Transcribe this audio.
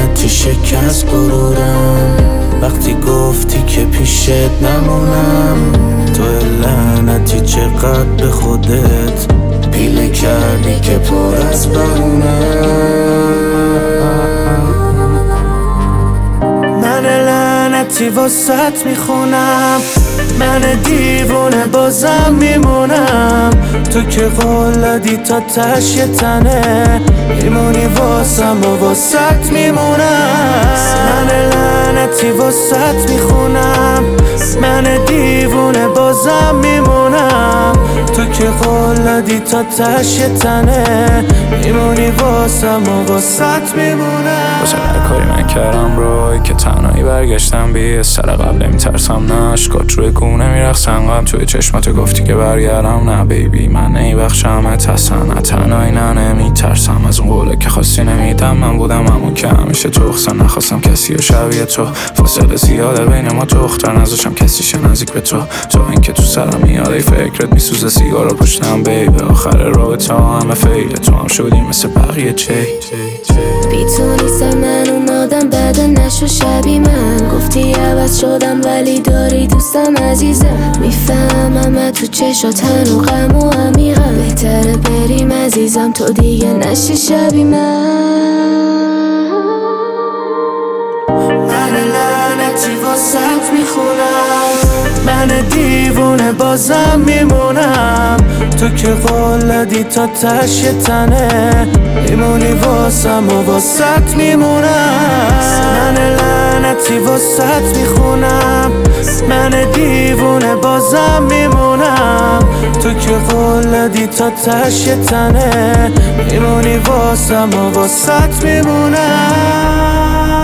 لعنتی شکست غرورم وقتی گفتی که پیشت نمونم. تو لعنتی چقدر به خودت پیله کردی که پر از بهونم. من لعنتی واسط میخونم، من دیوونه بازم میمونم. تو که قول دادی تا تش یه تنه میمونی واسم و واسط میمونم. من لعنتی واسط میخونم، من دیوونه بازم میمونم. تو که قول دادی تا تش یه تنه میمونی واسم و واسط میمونم. واسه هر کاری من کردم روی که تنهایی برگشتم بی سر قبل نمیترسم نه اشکات روی گونه میرخصن غم توی چشماتو گفتی که برگردم نه بیبی من نیبخشمت اصلا نه تنهایی نه نمیترسم از اون قوله که خواستی نمیدم. من بودم همون که همیشه تو اخصن نخواستم کسی و شبیه تو فاصله زیاده بین ما تو اختر نذاشم کسی شه نزدیک به تو این که تو سرم میاد ای فکرت میسوزه سیگار رو پشتم بیبی آخر رابطه همه فیله تو هم شدی مثل بقیه چی بی تو نیستم من اون آدم بعد نشو شبی من گفتی عوض شدم ولی داری دوستم عزیزم. میفهمم تو چشات هنو غم و عمیقم بهتره بریم عزیزم تو دیگه نشی شبی من لعنتی واسط میخونم، من دیوونه بازم میمونم. تو که قول دادی تا تش یه تنه میمونی واسم و واسط میمونم. من لعنتی واسط میخونم، من دیوونه بازم میمونم. تو که قول دادی تا تش یه تنه میمونی واسم و واسط میمونم.